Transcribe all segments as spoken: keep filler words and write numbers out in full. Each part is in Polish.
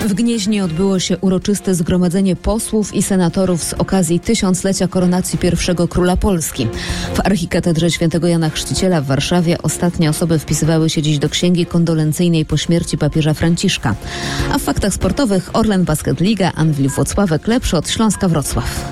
W Gnieźnie odbyło się uroczyste zgromadzenie posłów i senatorów z okazji tysiąclecia koronacji pierwszego króla Polski. W archikatedrze świętego Jana Chrzciciela w Warszawie ostatnie osoby wpisywały się dziś do księgi kondolencyjnej po śmierci papieża Franciszka. A w faktach sportowych Orlen Basket Liga, Anwil Włocławek lepszy od Śląska Wrocław.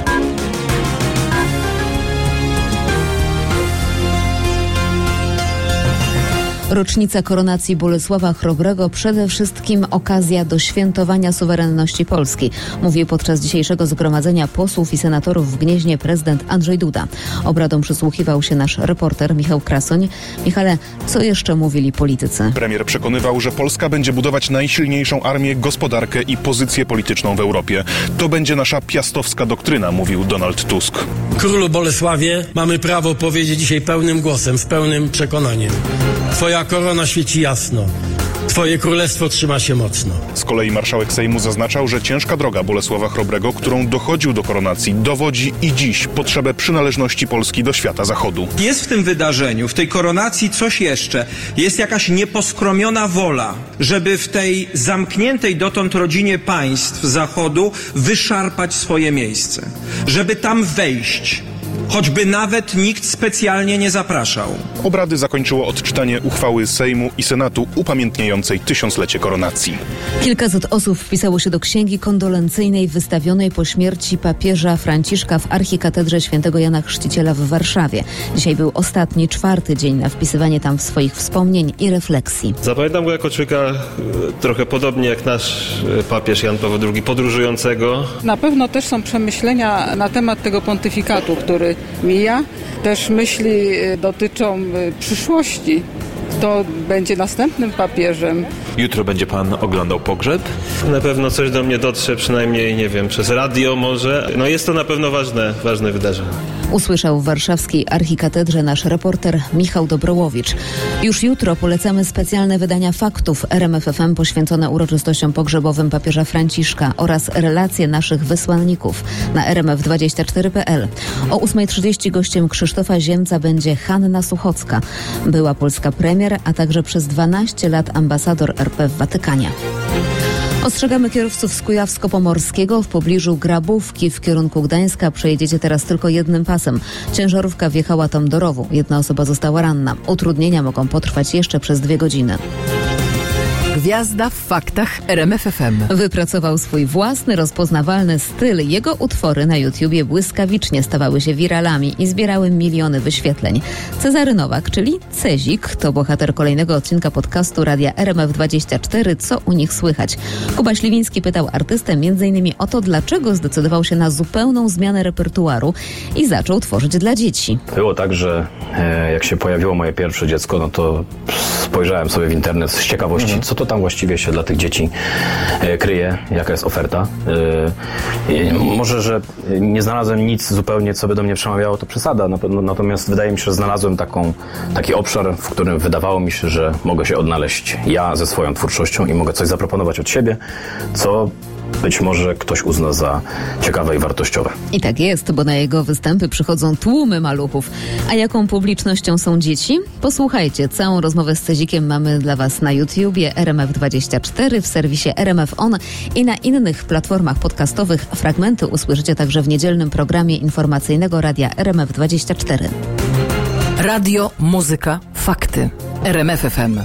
Rocznica koronacji Bolesława Chrobrego przede wszystkim okazja do świętowania suwerenności Polski, mówił podczas dzisiejszego zgromadzenia posłów i senatorów w Gnieźnie prezydent Andrzej Duda. Obradom przysłuchiwał się nasz reporter Michał Krasoń. Michale, co jeszcze mówili politycy? Premier przekonywał, że Polska będzie budować najsilniejszą armię, gospodarkę i pozycję polityczną w Europie. To będzie nasza piastowska doktryna, mówił Donald Tusk. Królu Bolesławie, mamy prawo powiedzieć dzisiaj pełnym głosem, z pełnym przekonaniem. Twoja korona świeci jasno. Twoje królestwo trzyma się mocno. Z kolei marszałek Sejmu zaznaczał, że ciężka droga Bolesława Chrobrego, którą dochodził do koronacji, dowodzi i dziś potrzebę przynależności Polski do świata zachodu. Jest w tym wydarzeniu, w tej koronacji coś jeszcze. Jest jakaś nieposkromiona wola, żeby w tej zamkniętej dotąd rodzinie państw zachodu wyszarpać swoje miejsce. Żeby tam wejść. Choćby nawet nikt specjalnie nie zapraszał. Obrady zakończyło odczytanie uchwały Sejmu i Senatu upamiętniającej tysiąclecie koronacji. Kilkaset osób wpisało się do księgi kondolencyjnej wystawionej po śmierci papieża Franciszka w archikatedrze świętego Jana Chrzciciela w Warszawie. Dzisiaj był ostatni, czwarty dzień na wpisywanie tam swoich wspomnień i refleksji. Zapamiętam go jako człowieka trochę podobnie jak nasz papież Jan Paweł drugi, podróżującego. Na pewno też są przemyślenia na temat tego pontyfikatu, który mija. Też myśli dotyczą przyszłości. Kto będzie następnym papieżem? Jutro będzie pan oglądał pogrzeb? Na pewno coś do mnie dotrze, przynajmniej, nie wiem, przez radio może. No jest to na pewno ważne, ważne wydarzenie. Usłyszał w warszawskiej archikatedrze nasz reporter Michał Dobrołowicz. Już jutro polecamy specjalne wydania faktów R M F F M poświęcone uroczystościom pogrzebowym papieża Franciszka oraz relacje naszych wysłanników na r m f dwadzieścia cztery kropka p l. O ósma trzydzieści gościem Krzysztofa Ziemca będzie Hanna Suchocka. Była polska premier, a także przez dwanaście lat ambasador R P w Watykanie. Ostrzegamy kierowców z Kujawsko-Pomorskiego. W pobliżu Grabówki w kierunku Gdańska przejedziecie teraz tylko jednym pasem. Ciężarówka wjechała tam do rowu. Jedna osoba została ranna. Utrudnienia mogą potrwać jeszcze przez dwie godziny. Gwiazda w faktach R M F F M. Wypracował swój własny, rozpoznawalny styl. Jego utwory na YouTubie błyskawicznie stawały się wiralami i zbierały miliony wyświetleń. Cezary Nowak, czyli Cezik, to bohater kolejnego odcinka podcastu Radia R M F dwadzieścia cztery. Co u nich słychać? Kuba Śliwiński pytał artystę między innymi o to, dlaczego zdecydował się na zupełną zmianę repertuaru i zaczął tworzyć dla dzieci. Było tak, że e, jak się pojawiło moje pierwsze dziecko, no to spojrzałem sobie w internet z ciekawości, mhm. co to tam właściwie się dla tych dzieci e, kryje, jaka jest oferta. E, może, że nie znalazłem nic zupełnie, co by do mnie przemawiało, to przesada. Natomiast wydaje mi się, że znalazłem taką, taki obszar, w którym wydawało mi się, że mogę się odnaleźć ja ze swoją twórczością i mogę coś zaproponować od siebie, co być może ktoś uzna za ciekawe i wartościowe. I tak jest, bo na jego występy przychodzą tłumy maluchów. A jaką publicznością są dzieci? Posłuchajcie, całą rozmowę z Cezikiem mamy dla Was na YouTubie R M F dwadzieścia cztery, w serwisie R M F On i na innych platformach podcastowych. Fragmenty usłyszycie także w niedzielnym programie informacyjnego Radia R M F dwadzieścia cztery. Radio, muzyka, fakty. R M F F M.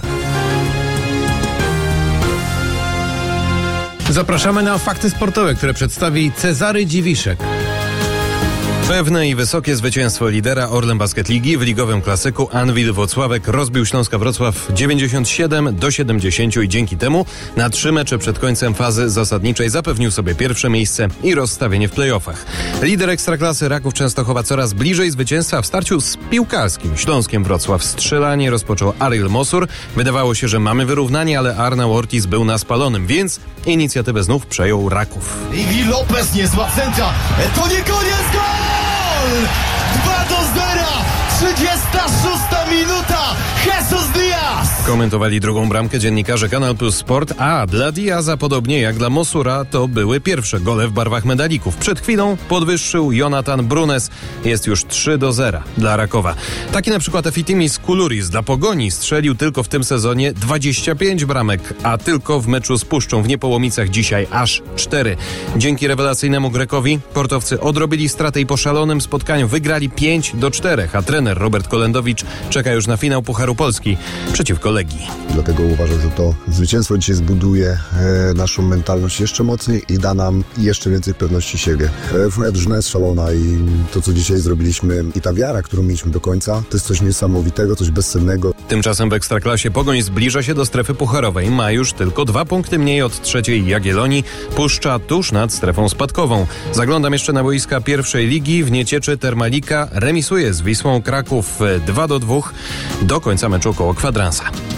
Zapraszamy na fakty sportowe, które przedstawi Cezary Dziwiszek. Pewne i wysokie zwycięstwo lidera Orlen Basket Ligi w ligowym klasyku Anwil Włocławek rozbił Śląska Wrocław dziewięćdziesiąt siedem do siedemdziesięciu i dzięki temu na trzy mecze przed końcem fazy zasadniczej zapewnił sobie pierwsze miejsce i rozstawienie w play-offach. Lider Ekstraklasy Raków Częstochowa coraz bliżej zwycięstwa w starciu z piłkarskim Śląskiem Wrocław. Strzelanie rozpoczął Ariel Mosur. Wydawało się, że mamy wyrównanie, ale Arnau Ortiz był na spalonym, więc inicjatywę znów przejął Raków. Iggy Lopez, niezła centra. To nie koniec, gol! dwa do zera! trzydziesta szósta minuta! Jesus Diaz! Komentowali drugą bramkę dziennikarze Kanal Plus Sport, a dla Diaza, podobnie jak dla Mosura, to były pierwsze gole w barwach medalików. Przed chwilą podwyższył Jonathan Brunes. Jest już trzy do zera dla Rakowa. Taki na przykład Efitimis Kuluris dla Pogoni strzelił tylko w tym sezonie dwadzieścia pięć bramek, a tylko w meczu z Puszczą w Niepołomicach dzisiaj aż cztery. Dzięki rewelacyjnemu Grekowi portowcy odrobili stratę i po szalonym spotkaniu wygrali pięć do czterech, a trener Robert Kolendowicz czeka już na finał Pucharu Polski przeciwko Legii. Dlatego uważam, że to zwycięstwo dzisiaj zbuduje e, naszą mentalność jeszcze mocniej i da nam jeszcze więcej pewności siebie. E, drużyna jest szalona i to, co dzisiaj zrobiliśmy i ta wiara, którą mieliśmy do końca, to jest coś niesamowitego, coś bezcennego. Tymczasem w Ekstraklasie Pogoń zbliża się do strefy pucharowej. Ma już tylko dwa punkty mniej od trzeciej Jagiellonii. Puszcza tuż nad strefą spadkową. Zaglądam jeszcze na boiska pierwszej ligi. W Niecieczy Termalika remisuje z Wisłą Kraków dwa do dwóch do końca meczu koło kwadransa.